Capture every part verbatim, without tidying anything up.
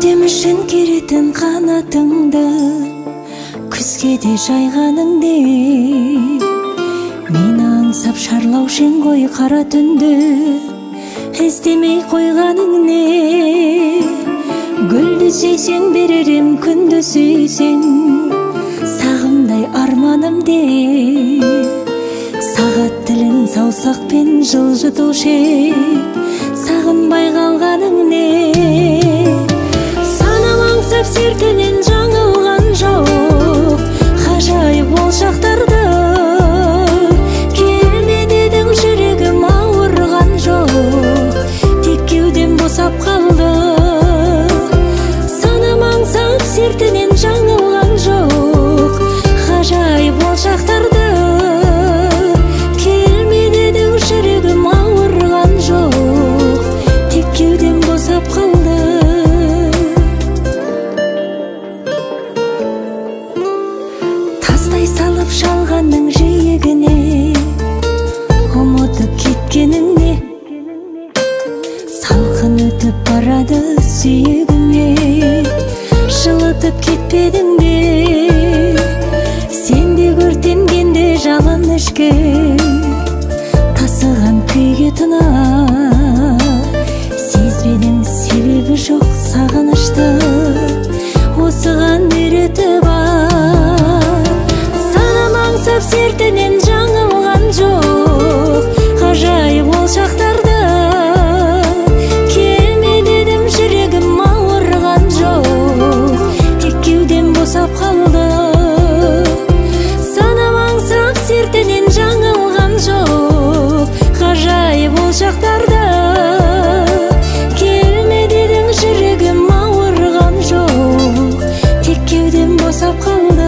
жемішін керетін қанатыңды күзге де жайғаныңды, мен аңсап шарлаушың ғой қара түнді, іздемей қойғаның не? Гүлді сүйсең беререм, күнді сүйсең сағымдай арманымде. Сағат тілін саусақпен жылжытушы, сағынбай қалғаның не? Санам аңсап сертінен жаңылған жоқ, ғажайып ол шақтарды. Келме дедің, жүрегім ауырған жоқ, тек кеудем босап қалды. Санам аңсап сертінен жаңылған жоқ, ғажайып ол шақтарды. Келме дедің, жүрегім ауырған жоқ, тек кеудем босап қалды. Тастай салып шалғанның жиегіне, ұмытып кеткеніңе, салқын өтіп барады сүйегіме, жылытып кетпедің бе? Сен де өртенгенде жалын ішке, тасыған күйге тына, сезбедің себебі жоқ сағынышты, осыған үйреті бар. Санам аңсап сертінен жаңылған жоқ, ғажайып ол шақтарды. Келме дедім, жүрегім ауырған жоқ, тек кеудем босап қалды. Санам аңсап сертінен жаңылған жоқ, ғажайып ол шақтарды. Келме дедің, жүрегім ауырған жоқ, тек кеудем босап қалды.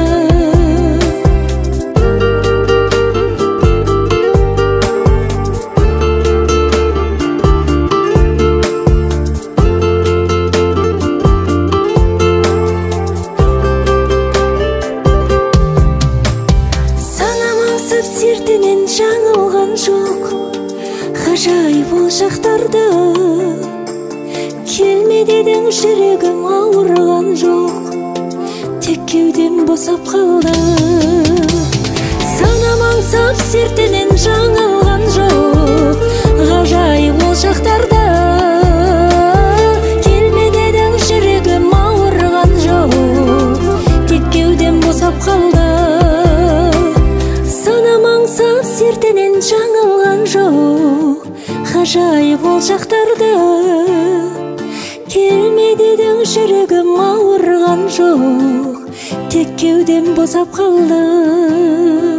Сертінен жаңылған жоқ, ғажайып ол шақтарды. Келме дедің, жүрегім ауырған жоқ, тек кеудем босап қалды. Санам аңсап сертінен жаңылған жоқ, ғажайып ол шақтарды. Келме дедің, жүрегім ауырған жоқ, тек кеудем босап қалды. Санам аңсап сертінен жаңылған жоқ, ғажайып ол шақтарды. Келме дедің, жүрегім ауырған жоқ, тек кеудем босап қалды.